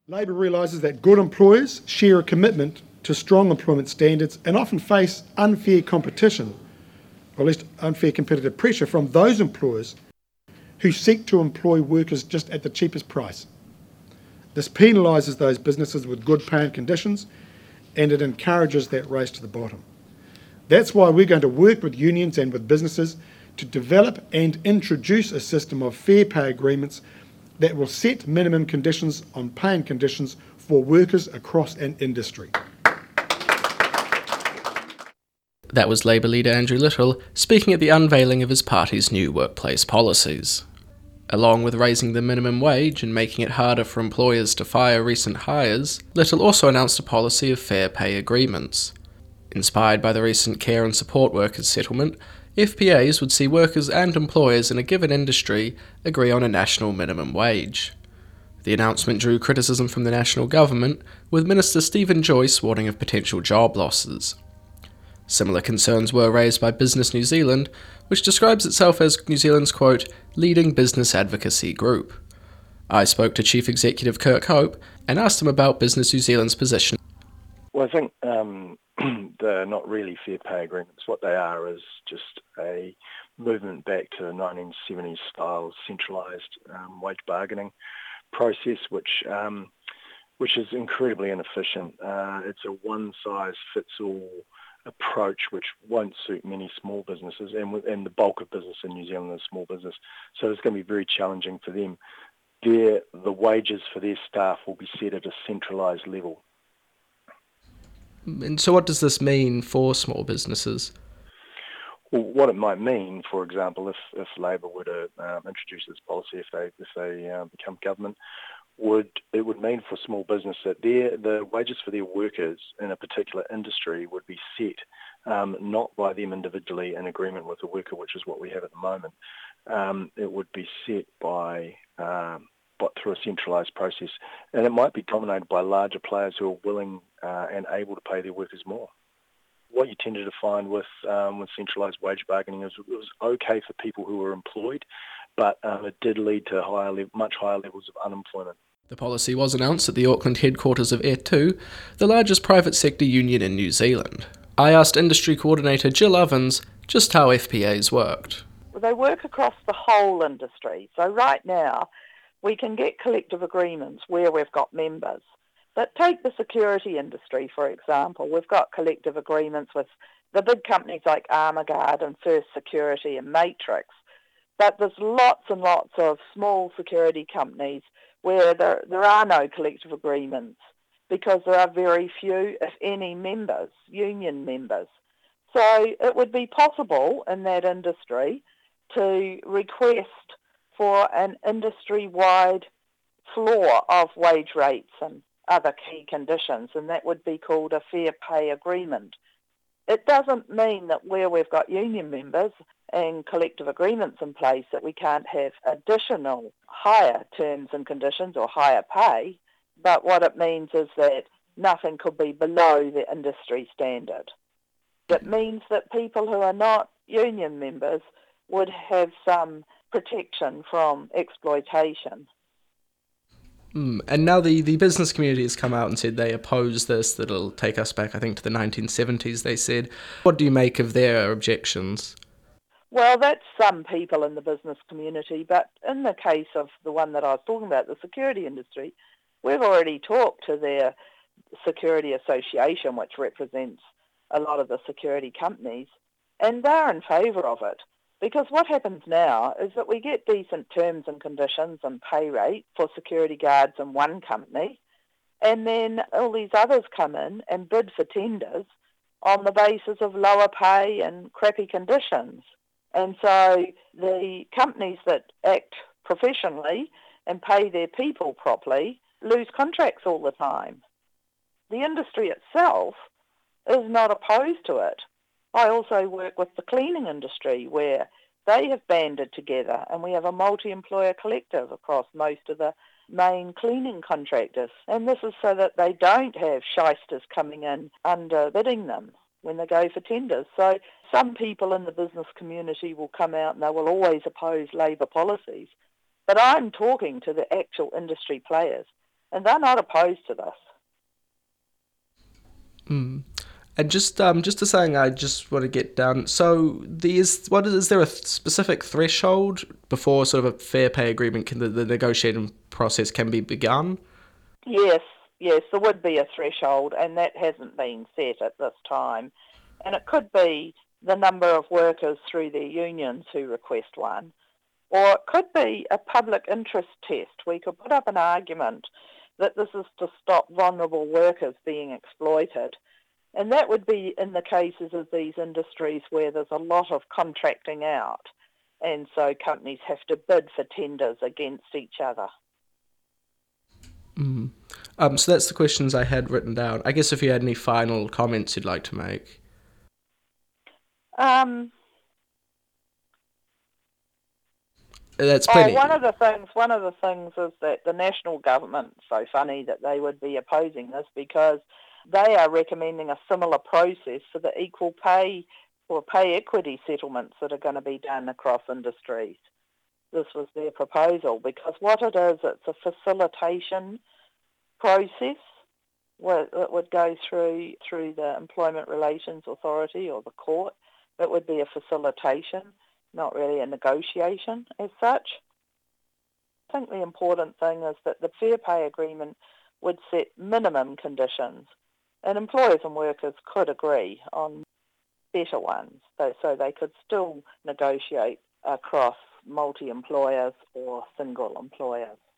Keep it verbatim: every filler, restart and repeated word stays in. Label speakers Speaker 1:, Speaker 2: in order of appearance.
Speaker 1: Labor realises that good employers share a commitment to strong employment standards and often face unfair competition, or at least unfair competitive pressure from those employers who seek to employ workers just at the cheapest price. This penalises those businesses with good pay and conditions, and it encourages that race to the bottom. That's why we're going to work with unions and with businesses to develop and introduce a system of fair pay agreements that will set minimum conditions on pay and conditions for workers across an industry.
Speaker 2: That was Labour leader Andrew Little speaking at the unveiling of his party's new workplace policies. Along with raising the minimum wage and making it harder for employers to fire recent hires, Little also announced a policy of fair pay agreements. Inspired by the recent care and support workers settlement, F P As would see workers and employers in a given industry agree on a national minimum wage. The announcement drew criticism from the national government, with Minister Stephen Joyce warning of potential job losses. Similar concerns were raised by Business New Zealand, which describes itself as New Zealand's, quote, leading business advocacy group. I spoke to Chief Executive Kirk Hope and asked him about Business New Zealand's position.
Speaker 3: Well, I think um, they're not really fair pay agreements. What they are is just a movement back to the nineteen seventies style centralised um, wage bargaining process, which um, which is incredibly inefficient. Uh, it's a one-size-fits-all approach which won't suit many small businesses, and, and the bulk of business in New Zealand is small business. So it's going to be very challenging for them. Their, the wages for their staff will be set at a centralised level.
Speaker 2: And so what does this mean for small businesses?
Speaker 3: Well, what it might mean, for example, if, if Labor were to um, introduce this policy, if they if they uh, become government, would it would mean for small business that their the wages for their workers in a particular industry would be set um, not by them individually in agreement with the worker, which is what we have at the moment. Um, it would be set by um, but through a centralised process, and it might be dominated by larger players who are willing uh, and able to pay their workers more. What you tended to find with um, with centralised wage bargaining is it was okay for people who were employed, but um, it did lead to higher, le- much higher levels of unemployment.
Speaker 2: The policy was announced at the Auckland headquarters of E two, the largest private sector union in New Zealand. I asked industry coordinator Jill Ovens just how F P As worked.
Speaker 4: Well, they work across the whole industry. So right now, we can get collective agreements where we've got members. But take the security industry, for example. We've got collective agreements with the big companies like Armaguard and First Security and Matrix. But there's lots and lots of small security companies where there, there are no collective agreements because there are very few, if any, members, union members. So it would be possible in that industry to request for an industry-wide floor of wage rates and other key conditions, and that would be called a fair pay agreement. It doesn't mean that where we've got union members and collective agreements in place that we can't have additional higher terms and conditions or higher pay, but what it means is that nothing could be below the industry standard. It means that people who are not union members would have some protection from exploitation.
Speaker 2: Mm, and now the, the business community has come out and said they oppose this, that it'll take us back, I think, to the nineteen seventies, they said. What do you make of their objections?
Speaker 4: Well, that's some people in the business community, but in the case of the one that I was talking about, the security industry, we've already talked to their security association, which represents a lot of the security companies, and they're in favour of it. Because what happens now is that we get decent terms and conditions and pay rate for security guards in one company, and then all these others come in and bid for tenders on the basis of lower pay and crappy conditions. And so the companies that act professionally and pay their people properly lose contracts all the time. The industry itself is not opposed to it. I also work with the cleaning industry where they have banded together and we have a multi-employer collective across most of the main cleaning contractors. And this is so that they don't have shysters coming in underbidding them when they go for tenders. So some people in the business community will come out and they will always oppose Labor policies. But I'm talking to the actual industry players And they're not opposed to this.
Speaker 2: Mm. And just um, just a saying, I just want to get down. So, the, is what is, is there a th- specific threshold before sort of a fair pay agreement can the, the negotiating process can be begun?
Speaker 4: Yes, yes, there would be a threshold, and that hasn't been set at this time. And it could be the number of workers through their unions who request one, or it could be a public interest test. We could put up an argument that this is to stop vulnerable workers being exploited. And that would be in the cases of these industries where there's a lot of contracting out, and so companies have to bid for tenders against each other.
Speaker 2: Mm. Um, so that's the questions I had written down. I guess if you had any final comments you'd like to make.
Speaker 4: Um,
Speaker 2: That's
Speaker 4: oh,
Speaker 2: plenty.
Speaker 4: one of the things, one of the things is that the national government, so funny that they would be opposing this because they are recommending a similar process for the equal pay or pay equity settlements that are going to be done across industries. This was their proposal because what it is, it's a facilitation process where it would go through through the Employment Relations Authority or the court. It would be a facilitation, not really a negotiation as such. I think the important thing is that the Fair Pay Agreement would set minimum conditions, and employers and workers could agree on better ones, so they could still negotiate across multi-employers or single employers.